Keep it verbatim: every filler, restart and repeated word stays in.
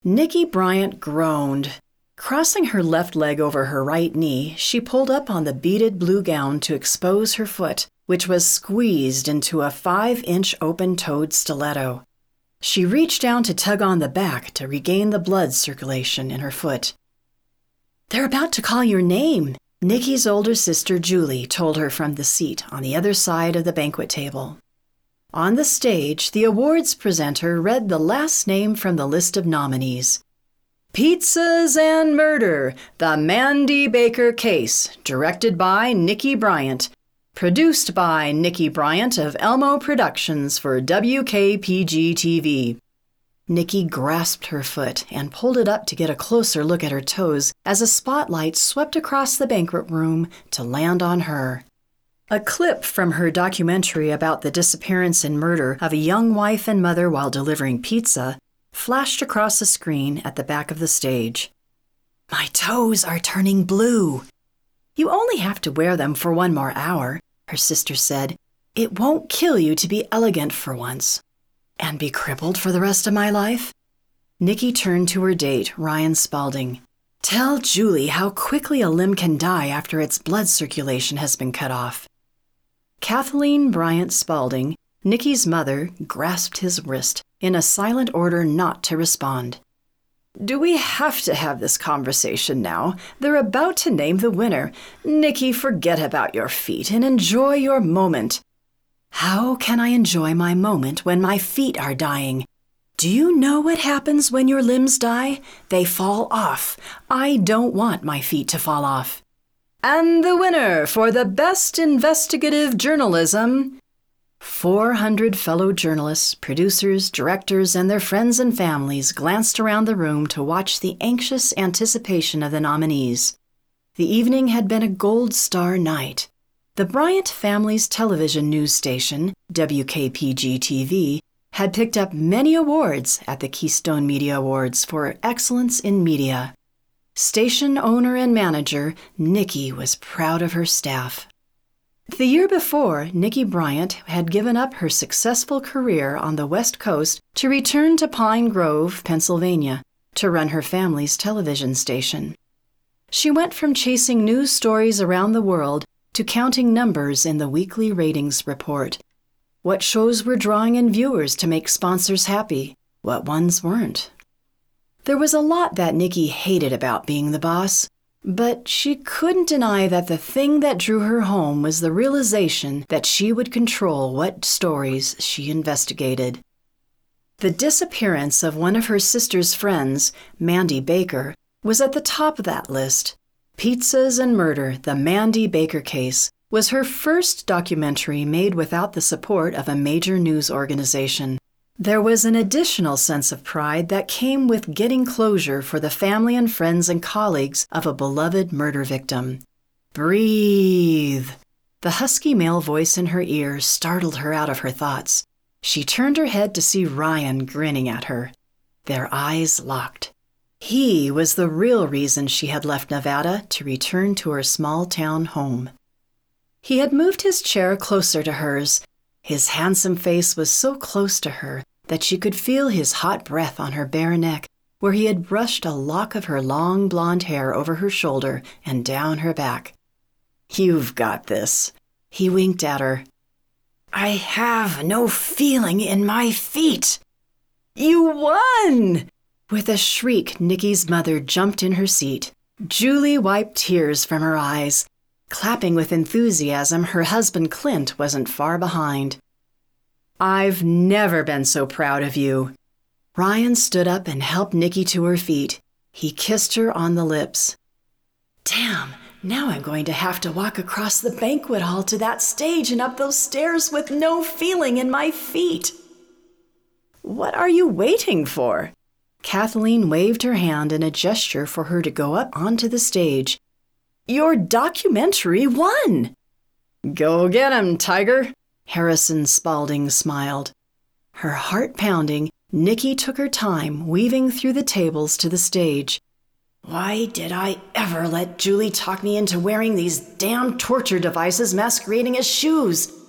Nikki Bryant groaned. Crossing her left leg over her right knee, she pulled up on the beaded blue gown to expose her foot, which was squeezed into a five-inch open-toed stiletto. She reached down to tug on the back to regain the blood circulation in her foot. "They're about to call your name," Nikki's older sister Julie told her from the seat on the other side of the banquet table. On the stage, the awards presenter read the last name from the list of nominees. Pizzas and Murder, The Mandy Baker Case, directed by Nikki Bryant. Produced by Nikki Bryant of Elmo Productions for W K P G T V. Nikki grasped her foot and pulled it up to get a closer look at her toes as a spotlight swept across the banquet room to land on her. A clip from her documentary about the disappearance and murder of a young wife and mother while delivering pizza flashed across the screen at the back of the stage. "My toes are turning blue." "You only have to wear them for one more hour," her sister said. "It won't kill you to be elegant for once." "And be crippled for the rest of my life?" Nikki turned to her date, Ryan Spalding. "Tell Julie how quickly a limb can die after its blood circulation has been cut off." Kathleen Bryant Spalding, Nikki's mother, grasped his wrist in a silent order not to respond. "Do we have to have this conversation now? They're about to name the winner. Nikki, forget about your feet and enjoy your moment." "How can I enjoy my moment when my feet are dying? Do you know what happens when your limbs die? They fall off. I don't want my feet to fall off." And the winner for the best investigative journalism. Four hundred fellow journalists, producers, directors, and their friends and families glanced around the room to watch the anxious anticipation of the nominees. The evening had been a gold star night. The Bryant family's television news station, W K P G T V, had picked up many awards at the Keystone Media Awards for excellence in media. Station owner and manager, Nikki was proud of her staff. The year before, Nikki Bryant had given up her successful career on the West Coast to return to Pine Grove, Pennsylvania, to run her family's television station. She went from chasing news stories around the world to counting numbers in the weekly ratings report. What shows were drawing in viewers to make sponsors happy? What ones weren't? There was a lot that Nikki hated about being the boss, but she couldn't deny that the thing that drew her home was the realization that she would control what stories she investigated. The disappearance of one of her sister's friends, Mandy Baker, was at the top of that list. Pizzas and Murder, The Mandy Baker Case, was her first documentary made without the support of a major news organization. There was an additional sense of pride that came with getting closure for the family and friends and colleagues of a beloved murder victim. "Breathe." The husky male voice in her ear startled her out of her thoughts. She turned her head to see Ryan grinning at her. Their eyes locked. He was the real reason she had left Nevada to return to her small-town home. He had moved his chair closer to hers. His handsome face was so close to her that she could feel his hot breath on her bare neck, where he had brushed a lock of her long blonde hair over her shoulder and down her back. "You've got this." He winked at her. "I have no feeling in my feet." "You won!" With a shriek, Nikki's mother jumped in her seat. Julie wiped tears from her eyes. Clapping with enthusiasm, her husband Clint wasn't far behind. "I've never been so proud of you." Ryan stood up and helped Nikki to her feet. He kissed her on the lips. "Damn, now I'm going to have to walk across the banquet hall to that stage and up those stairs with no feeling in my feet." "What are you waiting for?" Kathleen waved her hand in a gesture for her to go up onto the stage. "Your documentary won!" "Go get him, Tiger!" Harrison Spalding smiled. Her heart pounding, Nikki took her time weaving through the tables to the stage. "Why did I ever let Julie talk me into wearing these damn torture devices masquerading as shoes?